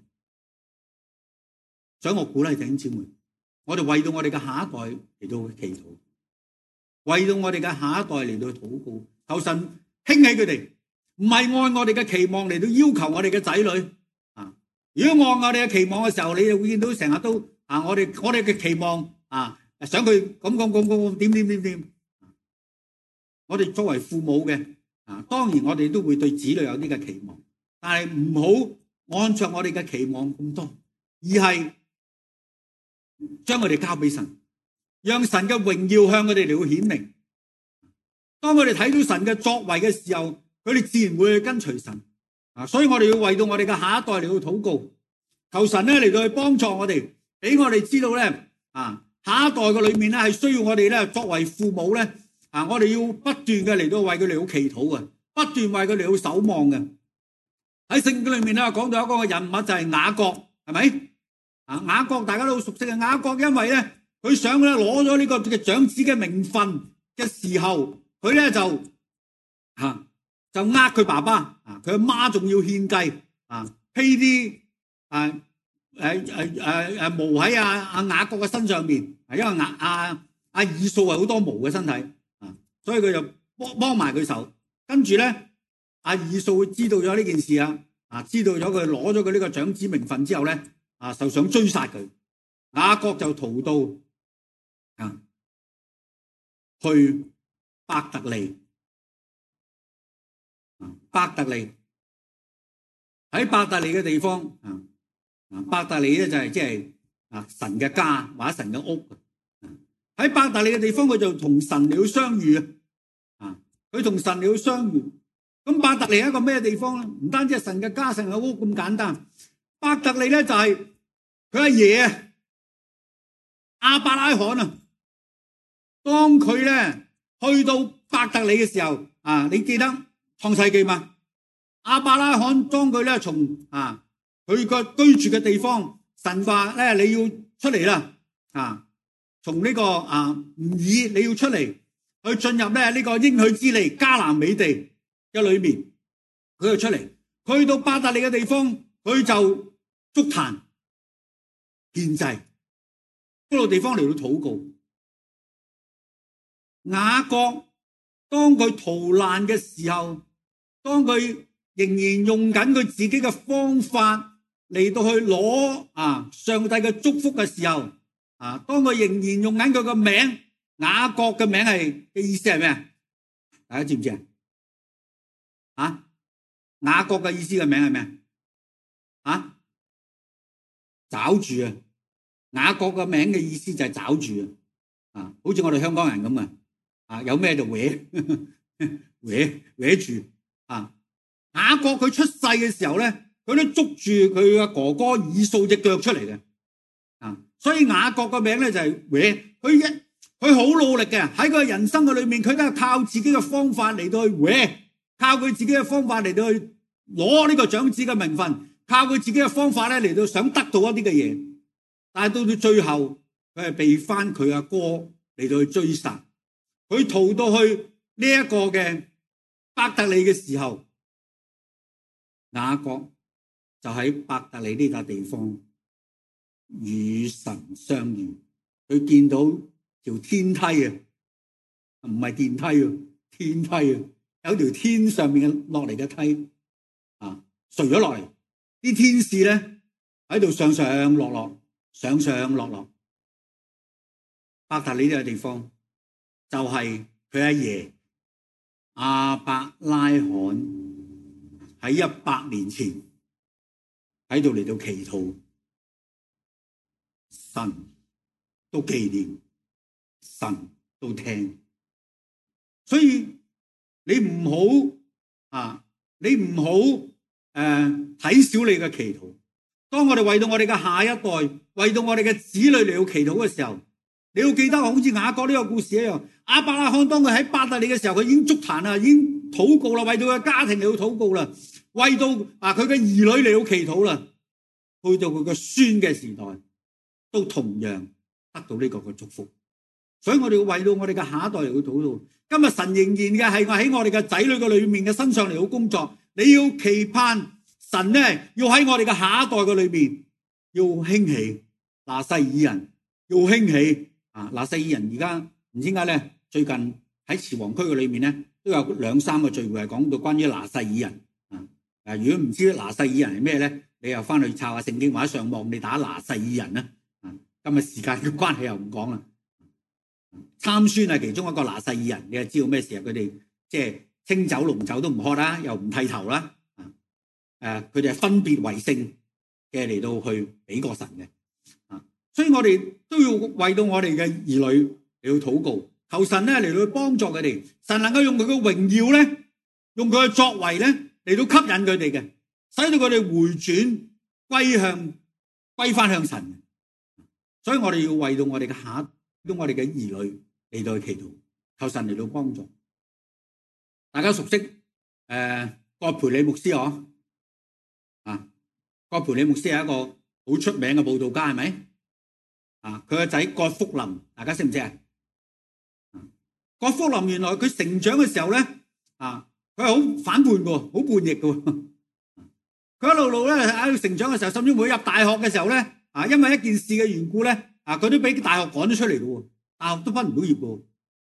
所以我鼓勵弟兄姊妹。我哋為到我哋嘅下一代嚟到祈禱，為到我哋嘅下一代嚟到禱告，求神興起佢哋，唔係按我哋嘅期望嚟到要求我哋嘅仔女啊！如果按我哋嘅期望嘅時候，你就會見到成日都啊，我哋我哋嘅期望啊，想佢咁咁咁咁點點點點。我哋作為父母嘅啊，當然我哋都會對子女有啲嘅期望，但係唔好按照我哋嘅期望咁多，而係將佢哋交俾神，讓神嘅榮耀向佢哋嚟到顯明。當我哋睇到神嘅作為嘅時候，佢哋自然會去跟隨神啊！所以我哋要為到我哋嘅下一代嚟到禱告，求神咧嚟到去幫助我哋，俾我哋知道咧啊，下一代嘅裏面咧係需要我哋咧作為父母咧啊，我哋要不斷嘅嚟到為佢哋好祈禱嘅，不斷為佢哋好守望嘅。 喺聖經裏面咧講到一個人物就係雅各，係咪？啊，雅各大家都好熟悉嘅。雅各因為咧佢想咧攞咗呢個嘅長子嘅名分嘅時候，佢咧就吓、啊、就呃佢爸爸啊，佢阿媽仲要獻計啊，披啲啊誒誒誒誒毛喺阿阿雅各嘅身上面，因為雅阿阿以掃係好多毛嘅身體啊，所以佢就幫幫埋佢手。跟住咧，阿以掃知道咗呢件事啊，啊知道咗佢攞咗佢呢個長子名分之後咧，啊就想追殺佢。雅各就逃到啊去伯特利，啊伯特利喺伯特利嘅地方啊，啊伯特利咧就係即係啊神嘅家或者神嘅屋。喺伯特利嘅地方，佢就同神了相遇啊！佢同神了相遇。咁伯特利係一個咩地方咧？唔單止係神嘅家、神嘅屋咁簡單。伯特利咧就係佢阿爺啊，亞伯拉罕啊。當佢咧去到伯特利嘅時候啊，你記得創世記嘛？亞伯拉罕當佢咧從啊佢個居住嘅地方，神話咧你要出嚟啦啊！從呢、這個啊吾爾你要出嚟，去進入咧呢個應許之地迦南美地嘅裏面，佢就出嚟，去到伯特利嘅地方，佢就築壇獻祭，嗰個地方嚟到禱告。雅各當佢逃難嘅時候，當佢仍然用緊佢自己嘅方法嚟到去攞啊上帝嘅祝福嘅時候。啊！當佢仍然用緊佢個名，雅各嘅名係嘅意思係咩啊？大家知唔知啊？啊！雅各嘅意思嘅名係咩啊？啊！找住啊！雅各嘅名嘅意思就係找住啊！啊，好似我哋香港人咁啊！啊，有咩就搲搲搲住啊！雅各佢出世嘅時候咧，佢都捉住佢嘅哥哥以掃隻腳出嚟嘅啊！所以雅各個名咧就係搲，佢一佢好努力嘅喺佢人生嘅裏面，佢都係靠自己嘅方法嚟到去搲，靠佢自己嘅方法嚟到去攞呢個長子嘅名分，靠佢自己嘅方法咧嚟到想得到一啲嘅嘢，但係到到最後佢係被翻佢阿哥嚟到去追殺，佢逃到去呢一個嘅伯特利嘅時候，雅各就喺伯特利呢笪地方與神相遇，佢見到條天梯啊，唔係電梯啊，天梯啊，有條天上面嘅落嚟嘅梯啊，垂咗落嚟，啲天使咧喺度上上落落，上上落落。伯特利呢個地方就係佢阿爺亞伯拉罕喺一百年前喺度嚟到祈禱。神都紀念，神都聽，所以你唔好啊，你唔好誒睇小你嘅祈禱。當我哋為到我哋嘅下一代，為到我哋嘅子女嚟到祈禱嘅時候，你要記得好似雅各呢個故事一樣。亞伯拉罕當佢喺伯特利嘅時候，佢已經築壇啦，已經禱告啦，為到佢家庭嚟到禱告啦，為到啊佢嘅兒女嚟到祈禱啦，去到佢嘅孫嘅時代，都同樣得到呢個嘅祝福，所以我哋要為到我哋嘅下一代嚟到禱告。今日神仍然嘅係我喺我哋嘅仔女嘅裏面嘅身上嚟到工作，你要期盼神咧要喺我哋嘅下一代嘅裏面要興起拿細耳人，要興起啊拿細耳人。而家唔知點解咧，最近喺慈皇區嘅裏面咧都有兩三個聚會係講到關於拿細耳人啊。誒，如果唔知拿細耳人係咩咧，你又翻去抄下聖經或者上網，你打拿細耳人啦。今日時間嘅關係又唔講啦。參孫係其中一個拿細耳人，你又知道咩事啊？佢哋即係清酒濃酒都唔喝啦，又唔剃頭啦。誒，佢哋係分別為聖嘅嚟到去俾過神嘅。啊，所以我哋都要為到我哋嘅兒女嚟到禱告，求神咧嚟到去幫助佢哋，神能夠用佢嘅榮耀咧，用佢嘅作為咧嚟到吸引佢哋嘅，使到佢哋回轉歸向歸翻向神。所以我哋要為到我哋嘅下一，到我哋嘅兒女嚟到去祈禱，求神嚟到幫助。大家熟悉誒葛培理牧師嗬？ 葛培理牧師係一個好出名嘅佈道家，係咪？啊，佢個仔葛福林，大家識唔識啊？葛福林原來佢成長嘅時候咧，啊，佢係好反叛嘅，好叛逆嘅。佢一路路咧喺度成長嘅時候，甚至每入大學嘅時候咧，啊，因為一件事嘅緣故咧，啊，佢都俾大學趕咗出嚟嘅，大學都畢唔到業嘅。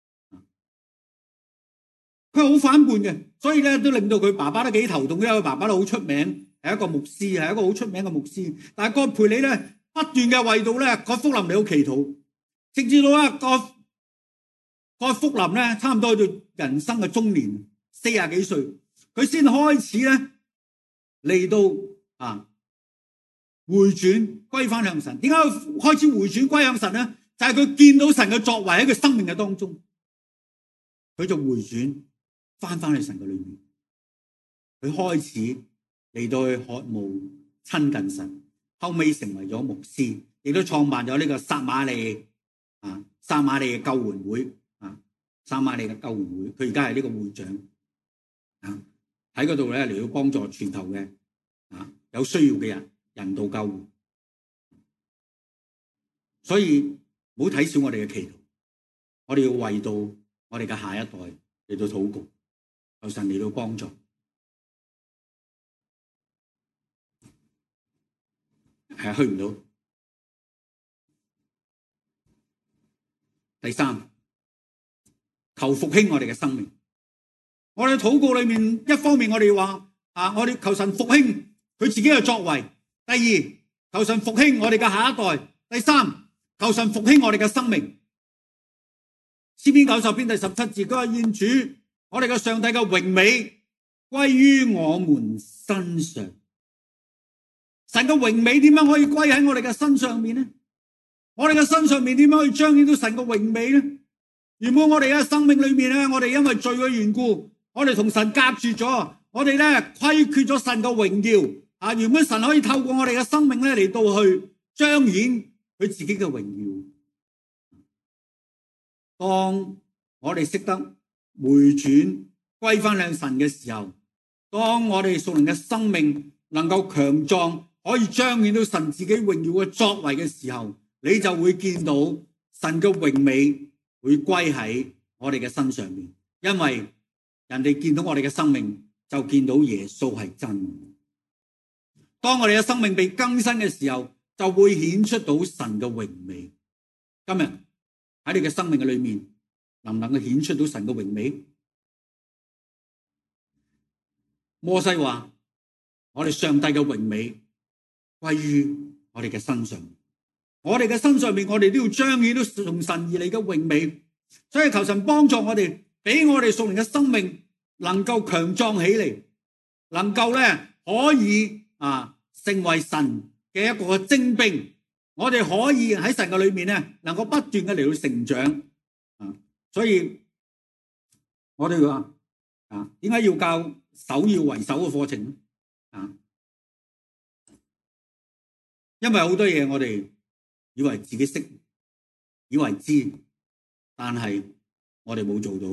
佢係好反叛嘅，所以咧都令到佢爸爸都幾頭痛，因為佢爸爸都好出名，係一個牧師，係一個好出名嘅牧師。但係葛培理咧不斷嘅為到咧葛福林嚟到祈禱，直至到啊葛葛福林咧差唔多去到人生嘅中年，四十幾歲，佢先開始咧嚟到啊回轉歸翻向神。點解開始回轉歸向神咧？就係佢見到神嘅作為喺佢生命嘅當中，佢就回轉翻翻去神嘅裏面。佢開始嚟到去渴慕親近神，後尾成為咗牧師，亦都創辦咗呢個撒瑪利啊撒瑪利嘅救援會啊撒瑪利嘅救援會。佢而家係呢個會長啊，喺嗰度咧嚟到幫助全球嘅啊有需要嘅人人道救援。所以唔好睇小我哋嘅祈禱，我哋要為到我哋嘅下一代嚟到禱告，求神嚟到幫助。係去唔到。第三，求復興我哋嘅生命。我哋禱告裏面，一方面我哋話啊，我哋求神復興佢自己嘅作為；第二，求神復興我哋嘅下一代；第三，求神復興我哋嘅生命。詩篇九十篇第十七節，佢話願主我哋嘅上帝嘅榮美歸於我們身上。神嘅榮美點樣可以歸喺我哋嘅身上面呢？我哋嘅身上面點樣可以彰顯到神嘅榮美呢？原本我哋嘅生命裏面咧，我哋因為罪嘅緣故，我哋同神隔絕咗，我哋咧虧缺咗神嘅榮耀啊！原本神可以透過我哋嘅生命咧嚟到去彰顯佢自己嘅榮耀。當我哋識得回轉歸翻向神嘅時候，當我哋屬靈嘅生命能夠強壯，可以彰顯到神自己榮耀嘅作為嘅時候，你就會見到神嘅榮美會歸喺我哋嘅身上面，因為人哋見到我哋嘅生命就見到耶穌係真。當我哋嘅生命被更新嘅時候，就會顯出到神嘅榮美。今日喺你嘅生命嘅裏面，能唔能夠顯出到神嘅榮美？摩西話：我哋上帝嘅榮美歸於我哋嘅身上，我哋嘅身上面，我哋都要彰顯到從神而嚟嘅榮美。所以求神幫助我哋，俾我哋屬靈嘅生命能夠強壯起嚟，能夠咧可以啊成為神嘅一個精兵。我哋可以喺神嘅裏面咧，能夠不斷嘅嚟到成長啊。所以我哋話啊，點解要教首要為首嘅課程啊？因為好多嘢我哋以為自己識，以為知，但係我哋冇做到。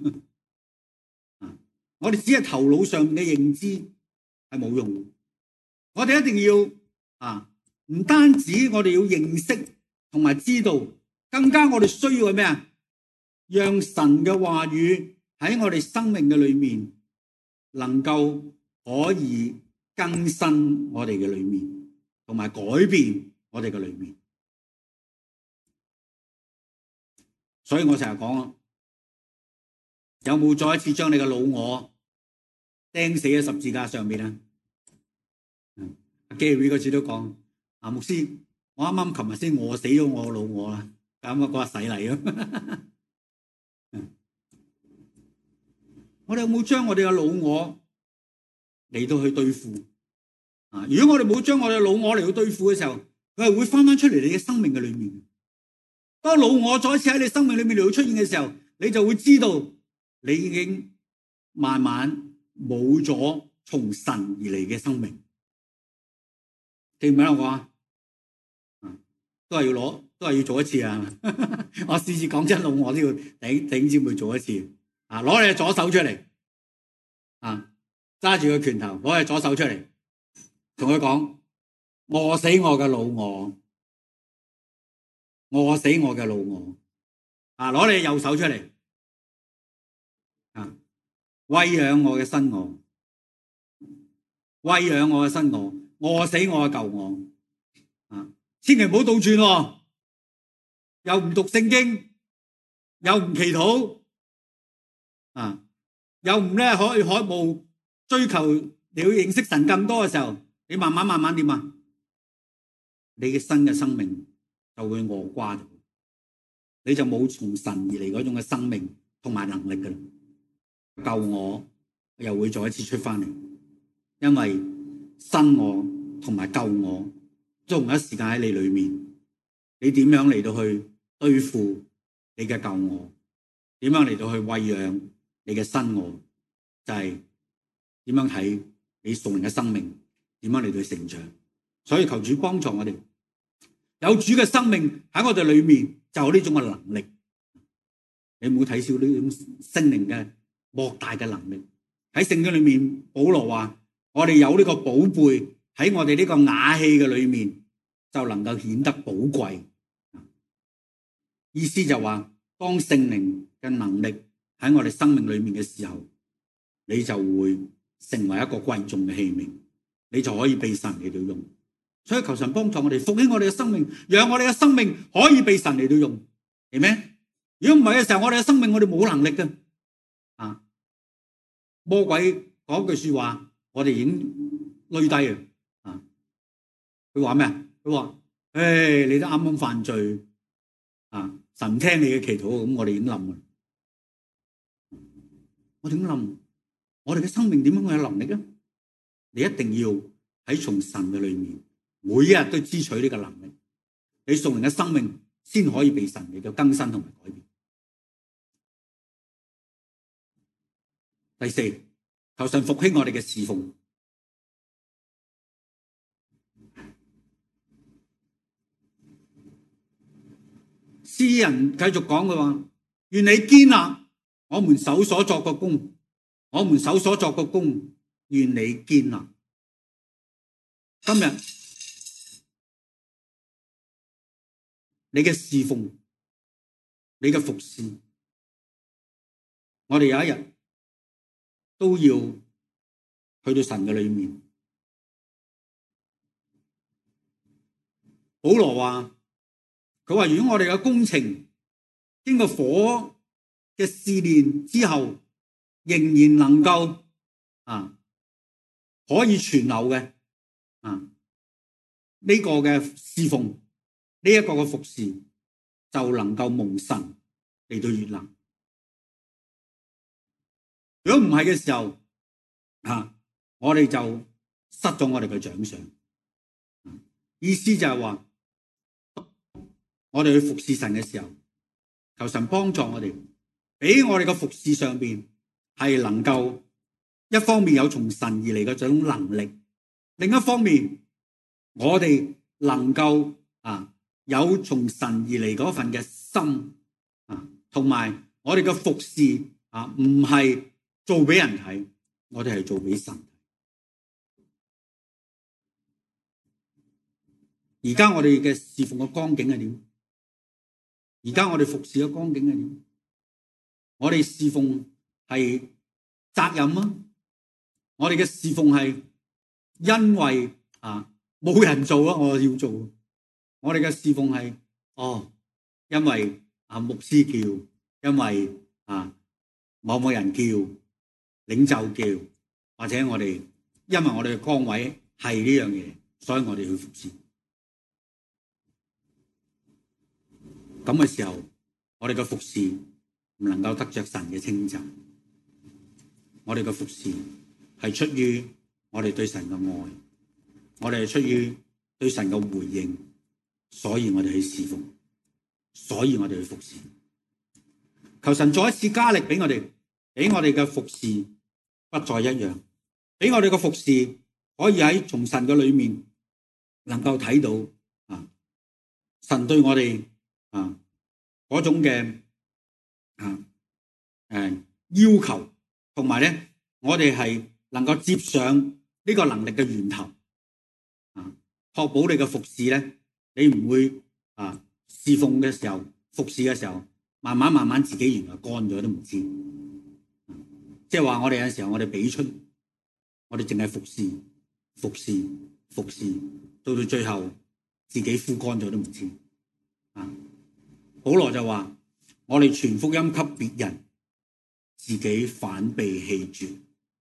我哋只係頭腦上面嘅認知係冇用的。我哋一定要啊，唔單止我哋要認識同埋知道，更加我哋需要係咩啊？讓神嘅話語喺我哋生命嘅裏面，能夠可以更新我哋嘅裏面，同埋改變我哋嘅裏面。所以我成日講，有冇再一次將你嘅老我釘死喺十字架上面啊？Gary 嗰次都講，啊牧師，我啱啱琴日先餓死咗我老我啦，咁啊嗰日洗禮咯。我哋有冇將我哋嘅老我嚟到去對付啊？如果我哋冇將我哋嘅老我嚟到對付嘅時候，佢係會翻翻出嚟你嘅生命嘅裏面。當老我再一次喺你生命裏面嚟到出現嘅時候，你就會知道你已經慢慢冇咗從神而嚟嘅生命。記唔記得我講啊？都係要攞，都係要做一次啊！我次次講真老我都要頂頂尖去做一次啊！攞你嘅左手出嚟啊！揸住個拳頭，攞你左手出嚟，同佢講： 餓死我嘅老我，餓死我嘅老我。啊，攞你右手出嚟，啊，餵養我嘅新我，餵養我嘅新我，餓死我嘅舊我。啊，千祈唔好倒轉喎，又唔讀聖經，又唔祈禱，啊，又唔咧可以渴慕追求你要認識神更多嘅時候，你慢慢慢慢點啊？你嘅新嘅生命就會餓瓜咗，你就冇從神而嚟嗰種嘅生命同埋能力噶啦。舊我又會再一次出翻嚟，因為新我同埋舊我都同一時間喺你裏面。你點樣嚟到去對付你嘅舊我？點樣嚟到去餵養你嘅新我？就係點樣睇你屬靈嘅生命？點樣嚟到去成長？所以求主幫助我哋，有主嘅生命喺我哋裏面，就有呢種嘅能力。你唔好睇小呢種聖靈嘅莫大嘅能力。喺聖經裏面，保羅話：我哋有呢個寶貝喺我哋呢個瓦器嘅裏面，就能夠顯得寶貴。意思就話，當聖靈嘅能力喺我哋生命裏面嘅時候，你就會成為一個貴重嘅器皿，你就可以被神嚟到用。所以求神幫助我哋復興我哋嘅生命，讓我哋嘅生命可以被神嚟到用，係咩？如果唔係嘅時候，我哋嘅生命我哋冇能力嘅。啊，魔鬼講句說話，我哋已經累低啊！啊，佢話咩啊？佢話：誒，你都啱啱犯罪啊！神唔聽你嘅祈禱，咁我哋已經冧啦。我點冧？我哋嘅生命點樣有能力啊？你一定要喺從神嘅裏面，每一日都支取呢個能力，你屬靈嘅生命先可以被神嚟到更新同埋改變。第四，求神復興我哋嘅侍奉。詩人繼續講嘅話：願你堅立我們手所作嘅工，我們手所作嘅工，願你堅立。今日你嘅侍奉，你嘅服侍，我哋有一日都要去到神嘅裏面。保羅話：佢話如果我哋嘅工程經過火嘅試煉之後，仍然能夠啊可以存留嘅啊呢個嘅侍奉，呢一個嘅服侍，就能夠蒙神嚟到悅納。如果唔係嘅時候，啊，我哋就失咗我哋嘅獎賞。意思就係話，我哋去服侍神嘅時候，求神幫助我哋，俾我哋嘅服侍上邊係能夠一方面有從神而嚟嘅種能力，另一方面我哋能夠啊有從神而嚟嗰份嘅心啊，同埋我哋嘅服侍啊，唔係做俾人睇，我哋係做俾神。而家我哋嘅侍奉嘅光景係點？而家我哋服侍嘅光景係點？我哋侍奉係責任啊！我哋嘅侍奉係因為啊冇人做啊，我要做。我哋嘅侍奉係哦，因為啊牧師叫，因為啊某某人叫，領袖叫，或者我哋因為我哋嘅崗位係呢樣嘢，所以我哋去服侍。咁嘅時候，我哋嘅服侍唔能夠得着神嘅稱讚。我哋嘅服侍係出於我哋對神嘅愛，我哋係出於對神嘅回應，所以我哋去侍奉，所以我哋去服侍。求神再一次加力俾我哋，俾我哋嘅服侍不再一樣，俾我哋嘅服侍可以喺從神嘅裏面能夠睇到啊，神對我哋啊嗰種嘅啊誒要求，同埋咧我哋係能夠接上呢個能力嘅源頭啊， 確保你嘅服侍咧，你唔會啊侍奉嘅時候、服侍嘅時候，慢慢慢慢自己原來乾咗都唔知。即係話我哋有陣時候我哋俾出，我哋淨係服侍、服侍、服侍，到到最後自己枯乾咗都唔知。啊，保羅就話：我哋傳福音給別人，自己反被棄絕。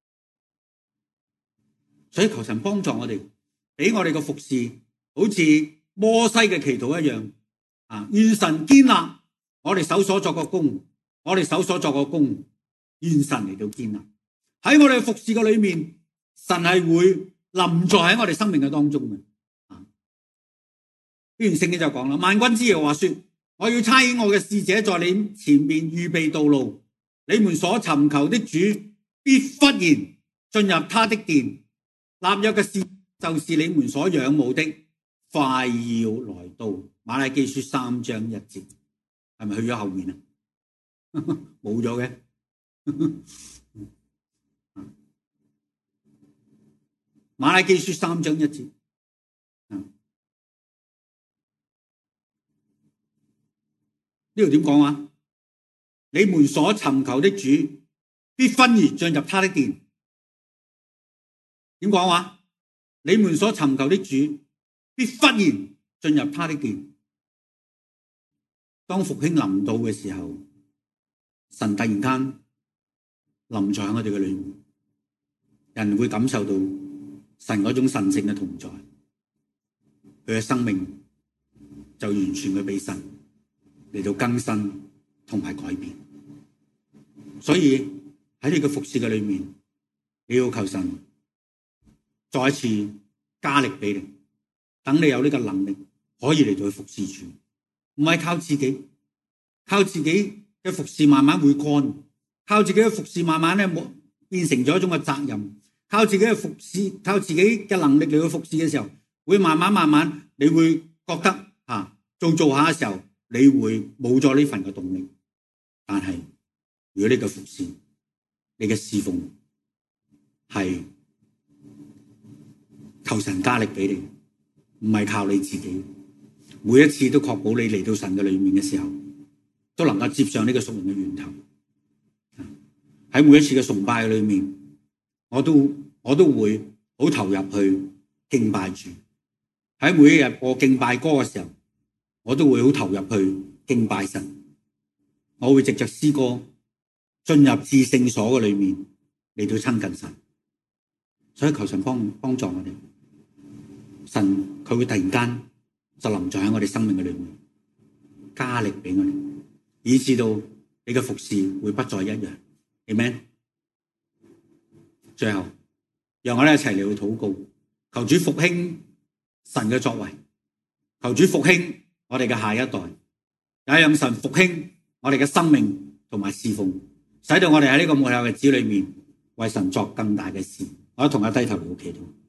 所以求神幫助我哋，俾我哋嘅服侍好似摩西嘅祈禱一樣。啊，願神堅立我哋手所作嘅工，我哋手所作嘅工，願神嚟到堅立喺我哋服侍嘅裏面，神係會臨在喺我哋生命嘅當中嘅。啊，呢段聖經就講啦，萬軍之耶和華說：我要差遣我嘅使者在你前面預備道路，你們所尋求的主必忽然進入他的殿，立約嘅事就是你們所仰慕的，快要來到。馬拉基書三章一節，係咪去咗後面啊？冇咗嘅。馬拉基書三章一節，呢度點講啊？你們所尋求的主必忽然進入他的殿。點講話？你們所尋求的主必忽然進入他的殿。當復興臨到嘅時候，神突然間臨在我哋嘅裏面，人會感受到神嗰種神聖嘅同在，佢嘅生命就完全會被神嚟到更新同埋改變。所以喺你嘅服侍嘅裏面，你要求神再一次加力俾你，等你有呢個能力可以嚟到去服侍主。唔係靠自己，靠自己嘅服侍慢慢會乾，靠自己嘅服侍慢慢咧冇變成咗一種嘅責任，靠自己嘅服侍，靠自己嘅能力嚟去服侍嘅時候，會慢慢慢慢，你會覺得啊做做下嘅時候，你會冇咗呢份嘅動力。但係如果你嘅服侍，你嘅侍奉係求神加力俾你，唔係靠你自己。每一次都確保你嚟到神嘅裏面嘅時候，都能夠接上呢個屬靈嘅源頭。喺每一次嘅崇拜嘅裏面，我都我都會好投入去敬拜主。喺每一日播敬拜歌嘅時候，我都會好投入去敬拜神。我會藉着詩歌進入至聖所嘅裏面嚟到親近神。所以求神幫幫助我哋，神佢會突然間就臨在喺我哋生命嘅裏面，加力俾我哋，以致到你嘅服侍會不再一樣。Amen。最後，讓我哋一齊嚟去禱告，求主復興神嘅作為，求主復興我哋嘅下一代，也讓神復興我哋嘅生命同埋侍奉，使到我哋喺呢個末後嘅日子裏面為神作更大嘅事。我一同一低頭嚟祈禱。